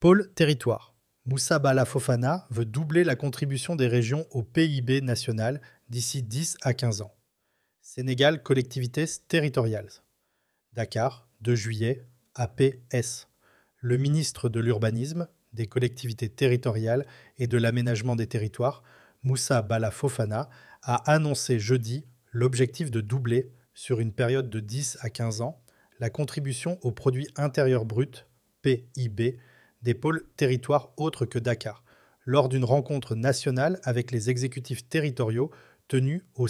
Pôle territoire. Moussa Bala Fofana veut doubler la contribution des régions au PIB national d'ici 10 à 15 ans. Sénégal Collectivités territoriales. Dakar, 2 juillet, APS. Le ministre de l'Urbanisme, des collectivités territoriales et de l'aménagement des territoires, Moussa Bala Fofana, a annoncé jeudi l'objectif de doubler, sur une période de 10 à 15 ans, la contribution au produit intérieur brut, PIB, des pôles territoires autres que Dakar, lors d'une rencontre nationale avec les exécutifs territoriaux tenue au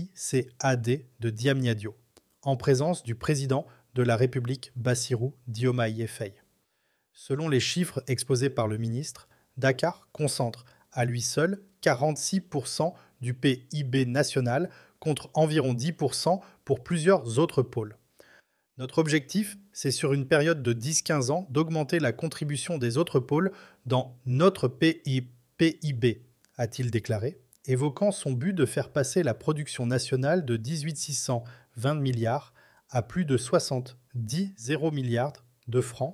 CICAD de Diamniadio, en présence du président de la République Bassirou Diomaye Faye. Selon les chiffres exposés par le ministre, Dakar concentre à lui seul 46% du PIB national contre environ 10% pour plusieurs autres pôles. Notre objectif, c'est sur une période de 10-15 ans d'augmenter la contribution des autres pôles dans notre PIB, a-t-il déclaré, évoquant son but de faire passer la production nationale de 18 620 milliards à plus de 70 milliards de francs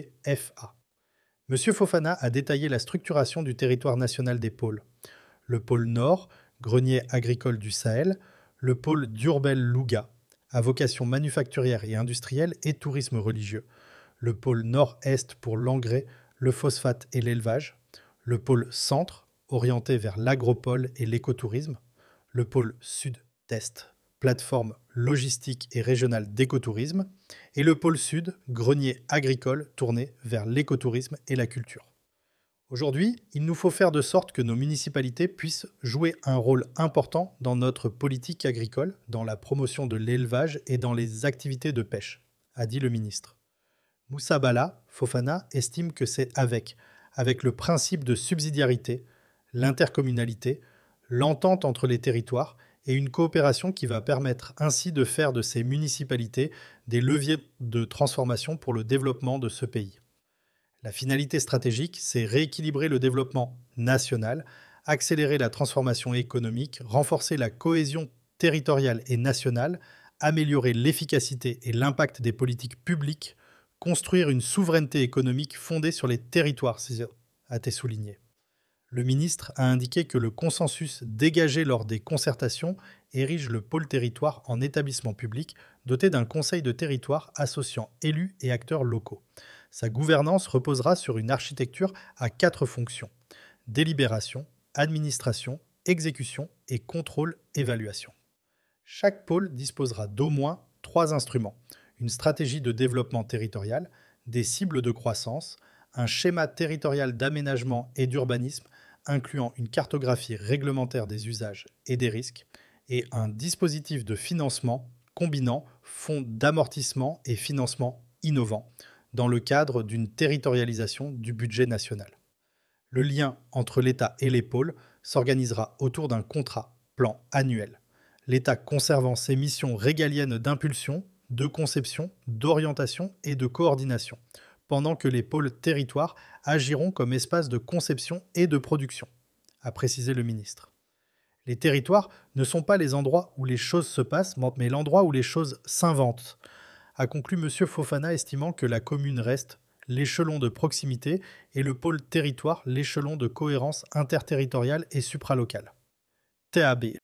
CFA. M. Fofana a détaillé la structuration du territoire national des pôles. Le pôle Nord, grenier agricole du Sahel, le pôle Diourbel-Louga, à vocation manufacturière et industrielle et tourisme religieux, le pôle Nord-Est pour l'engrais, le phosphate et l'élevage, le pôle Centre, orienté vers l'agropole et l'écotourisme, le pôle Sud-Est, plateforme logistique et régionale d'écotourisme, et le pôle Sud, grenier agricole tourné vers l'écotourisme et la culture. Aujourd'hui, il nous faut faire de sorte que nos municipalités puissent jouer un rôle important dans notre politique agricole, dans la promotion de l'élevage et dans les activités de pêche, a dit le ministre. Moussa Bala Fofana estime que c'est avec le principe de subsidiarité, l'intercommunalité, l'entente entre les territoires et une coopération qui va permettre ainsi de faire de ces municipalités des leviers de transformation pour le développement de ce pays. La finalité stratégique, c'est rééquilibrer le développement national, accélérer la transformation économique, renforcer la cohésion territoriale et nationale, améliorer l'efficacité et l'impact des politiques publiques, construire une souveraineté économique fondée sur les territoires, a-t-il souligné. Le ministre a indiqué que le consensus dégagé lors des concertations érige le pôle territoire en établissement public doté d'un conseil de territoire associant élus et acteurs locaux. Sa gouvernance reposera sur une architecture à 4 fonctions: délibération, administration, exécution et contrôle-évaluation. Chaque pôle disposera d'au moins 3 instruments: une stratégie de développement territorial, des cibles de croissance, un schéma territorial d'aménagement et d'urbanisme incluant une cartographie réglementaire des usages et des risques, et un dispositif de financement combinant fonds d'amortissement et financement innovants, dans le cadre d'une territorialisation du budget national. Le lien entre l'État et les pôles s'organisera autour d'un contrat plan annuel, l'État conservant ses missions régaliennes d'impulsion, de conception, d'orientation et de coordination, pendant que les pôles territoires agiront comme espace de conception et de production, a précisé le ministre. Les territoires ne sont pas les endroits où les choses se passent, mais l'endroit où les choses s'inventent, a conclu M. Fofana, estimant que la commune reste l'échelon de proximité et le pôle territoire l'échelon de cohérence interterritoriale et supralocale. TAB.